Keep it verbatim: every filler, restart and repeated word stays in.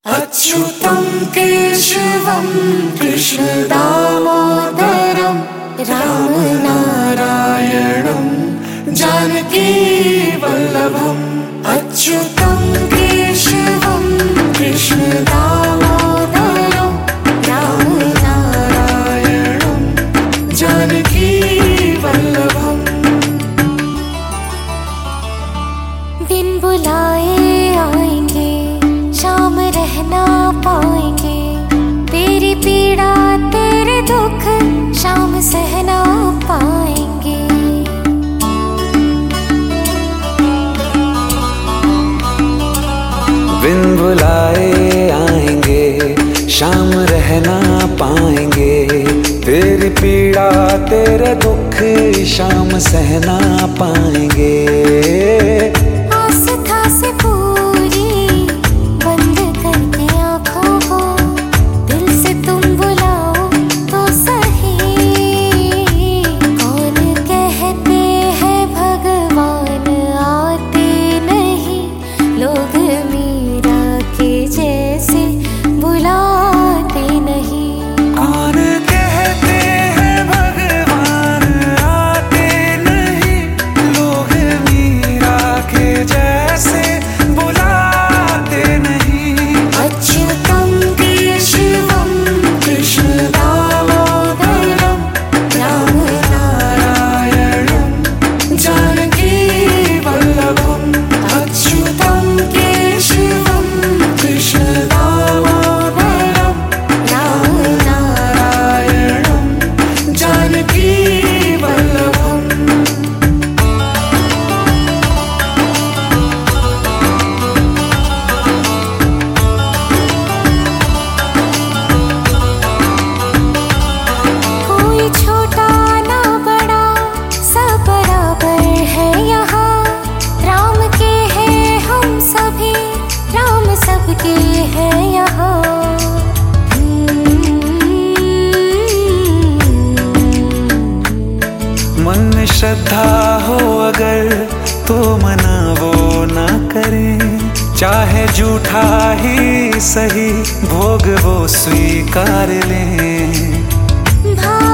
अच्युतं केशवं कृष्णदामोदरं रामनारायणं जानकीवल्लभम्। अच्युतं केशवं कृष्णदामोदरं रामनारायणं जानकीवल्लभम्। बिन बुलाए आएंगे, शाम रहना पाएंगे, तेरी पीड़ा तेरे दुख शाम सहना पाएंगे। बिन बुलाए आएंगे, शाम रहना पाएंगे, तेरी पीड़ा तेरे दुख शाम सहना पाएंगे। आस्था से पूरी बंद करके आँखों को दिल से तुम बुलाओ तो सही। कौन कहते हैं भगवान आते नहीं, लोग मीरा के जैसे बुलाते नहीं। कौन कहते हैं भगवान आते नहीं, लोग मीरा के जैसे बुलाते नहीं। अच्युतं केशवं कृष्णदामोदरं रामनारायणं जानकीवल्लभम्। अच्युतं केशवं कृष्णदामोदरं रामनारायणं जानकीवल्लभम्। कोई छोटा ना बड़ा सब बराबर है यहाँ। राम के हैं हम सभी, राम सबके हैं यहाँ। मन में श्रद्धा हो अगर तो मना वो ना करें, चाहे झूठा ही सही भोग वो स्वीकार लें। भा